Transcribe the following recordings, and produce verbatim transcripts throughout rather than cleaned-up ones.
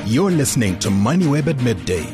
You're listening to MoneyWeb at midday.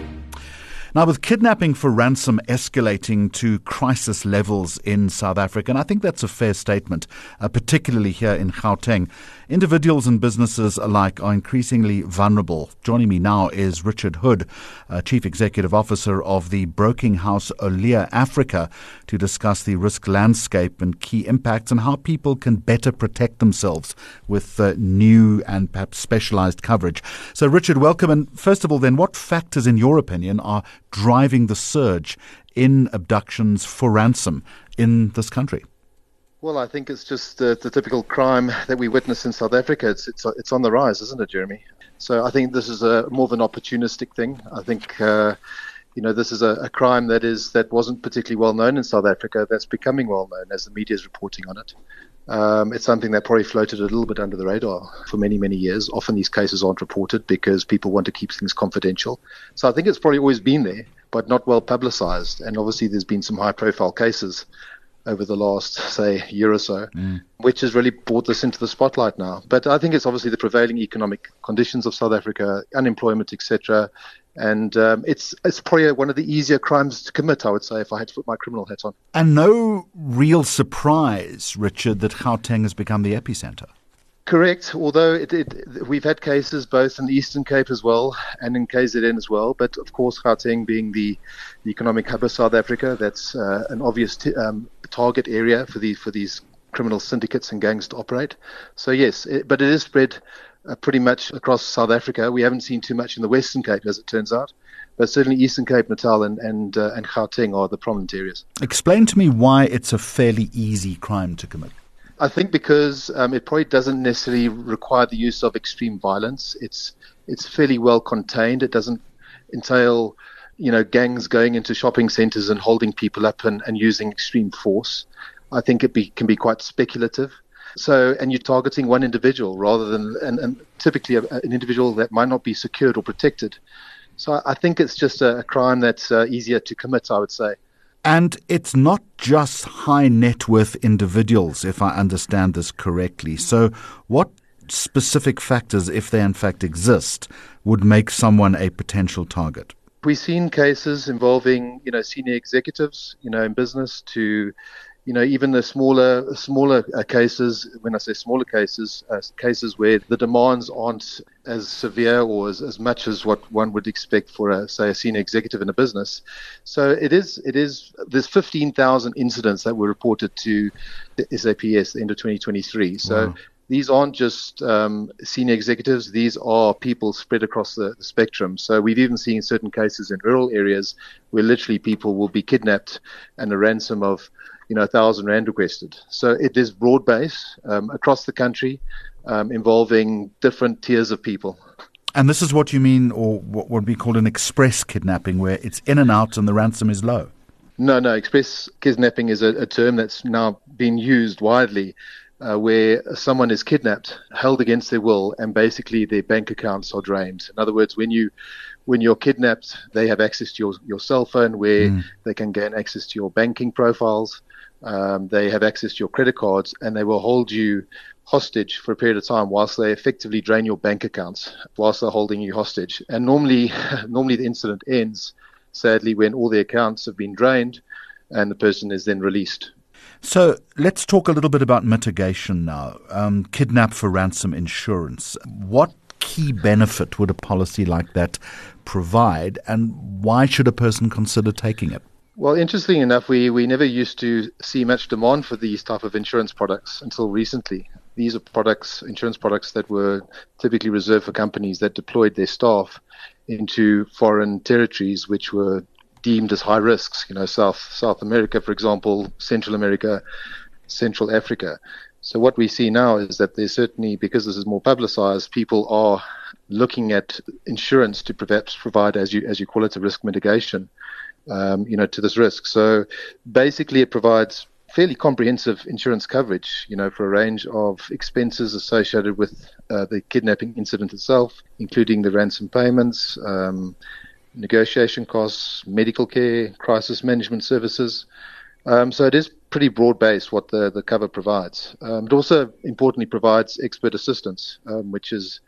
Now, with kidnapping for ransom escalating to crisis levels in South Africa, and I think that's a fair statement, uh, particularly here in Gauteng, individuals and businesses alike are increasingly vulnerable. Joining me now is Richard Hood, uh, Chief Executive Officer of the broking house Olia Africa, to discuss the risk landscape and key impacts and how people can better protect themselves with uh, new and perhaps specialized coverage. So, Richard, welcome. And first of all, then, what factors, in your opinion, are driving the surge in abductions for ransom in this country? Well, I think it's just uh, the typical crime that we witness in South Africa. It's it's it's on the rise, isn't it, Jeremy? So I think this is a more of an opportunistic thing. I think uh, you know this is a, a crime that is that wasn't particularly well known in South Africa. That's becoming well known as the media is reporting on it. Um, it's something that probably floated a little bit under the radar for many, many years. Often these cases aren't reported because people want to keep things confidential. So I think it's probably always been there, but not well publicized. And obviously there's been some high-profile cases over the last, say, year or so, mm. which has really brought this into the spotlight now. But I think it's obviously the prevailing economic conditions of South Africa, unemployment, et cetera. And um, it's it's probably one of the easier crimes to commit, I would say, if I had to put my criminal hat on. And no real surprise, Richard, that Gauteng has become the epicenter. Correct, although it, it, we've had cases both in the Eastern Cape as well and in K Z N as well. But of course, Gauteng being the, the economic hub of South Africa, that's uh, an obvious t- um, target area for these for these criminal syndicates and gangs to operate. So yes, it, but it is spread uh, pretty much across South Africa. We haven't seen too much in the Western Cape, as it turns out. But certainly Eastern Cape, Natal and and, uh, and Gauteng are the prominent areas. Explain to me why it's a fairly easy crime to commit. I think because um, it probably doesn't necessarily require the use of extreme violence. It's it's fairly well contained. It doesn't entail, you know, gangs going into shopping centres and holding people up and, and using extreme force. I think it be, can be quite speculative. So, and you're targeting one individual rather than, and, and typically a, an individual that might not be secured or protected. So I think it's just a, a crime that's uh, easier to commit, I would say. And it's not just high net worth individuals, if I understand this correctly. So what specific factors, if they in fact exist, would make someone a potential target? We've seen cases involving, you know, senior executives, you know, in business to, you know, even the smaller, smaller uh, cases. When I say smaller cases, uh, cases where the demands aren't as severe or as, as much as what one would expect for, a, say, a senior executive in a business. So it is, it is. There's fifteen thousand incidents that were reported to the S A P S at the end of twenty twenty-three. So. Wow. These aren't just um, senior executives. These are people spread across the, the spectrum. So we've even seen certain cases in rural areas where literally people will be kidnapped and a ransom of, you know, a thousand rand requested. So it is broad-based um, across the country, um, involving different tiers of people. And this is what you mean, or what would be called an express kidnapping, where it's in and out and the ransom is low? No, no. Express kidnapping is a, a term that's now been used widely. Uh, where someone is kidnapped, held against their will, and basically their bank accounts are drained. In other words, when you, when you're kidnapped, they have access to your, your cell phone, where mm. they can gain access to your banking profiles. Um, they have access to your credit cards, and they will hold you hostage for a period of time whilst they effectively drain your bank accounts, whilst they're holding you hostage. And normally, normally the incident ends, sadly, when all the accounts have been drained, and the person is then released. So let's talk a little bit about mitigation now. Um, kidnap for ransom insurance. What key benefit would a policy like that provide, and why should a person consider taking it? Well, interestingly enough, we, we never used to see much demand for these type of insurance products until recently. These are products, insurance products that were typically reserved for companies that deployed their staff into foreign territories which were deemed as high risks, you know, South South America, for example, Central America, Central Africa. So what we see now is that there's certainly, because this is more publicized, people are looking at insurance to perhaps provide, as you as you call it, a risk mitigation, um, you know, to this risk. So basically it provides fairly comprehensive insurance coverage, you know, for a range of expenses associated with uh, the kidnapping incident itself, including the ransom payments, um, negotiation costs, medical care, crisis management services. Um, so it is pretty broad-based what the, the cover provides. Um, it also importantly provides expert assistance, um, which is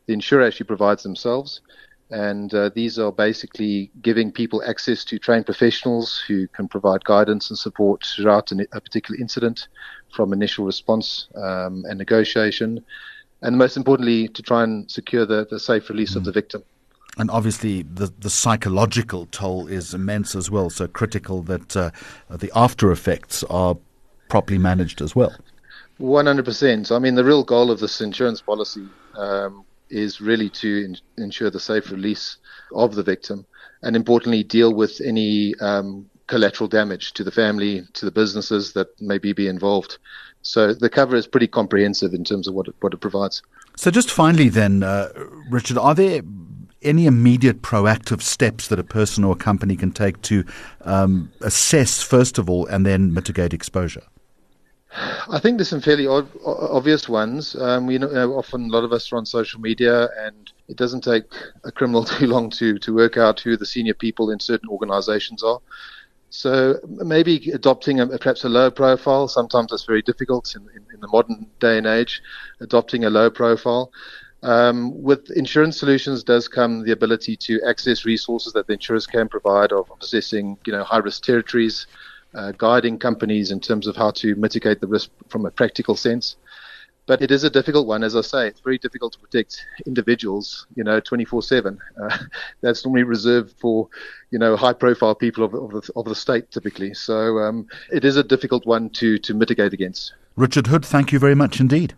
the insurer actually provides themselves. And uh, these are basically giving people access to trained professionals who can provide guidance and support throughout an, a particular incident, from initial response um, and negotiation, and most importantly, to try and secure the, the safe release mm. of the victim. And obviously, the, the psychological toll is immense as well, so critical that uh, the after effects are properly managed as well. one hundred percent. I mean, the real goal of this insurance policy um, is really to in- ensure the safe release of the victim, and importantly, deal with any um, collateral damage to the family, to the businesses that maybe be involved. So the cover is pretty comprehensive in terms of what it, what it provides. So just finally then, uh, Richard, are there any immediate proactive steps that a person or a company can take to um, assess, first of all, and then mitigate exposure? I think there's some fairly ob- obvious ones. Um, we know often a lot of us are on social media, and it doesn't take a criminal too long to, to work out who the senior people in certain organizations are. So maybe adopting a, perhaps a low profile. Sometimes it's very difficult in, in, in the modern day and age, adopting a low profile. Um, with insurance solutions does come the ability to access resources that the insurers can provide of assessing, you know, high-risk territories, uh, guiding companies in terms of how to mitigate the risk from a practical sense. But it is a difficult one, as I say. It's very difficult to protect individuals, you know, twenty-four seven. Uh, that's normally reserved for, you know, high-profile people of, of, the, of the state, typically. So um, it is a difficult one to, to mitigate against. Richard Hood, thank you very much indeed.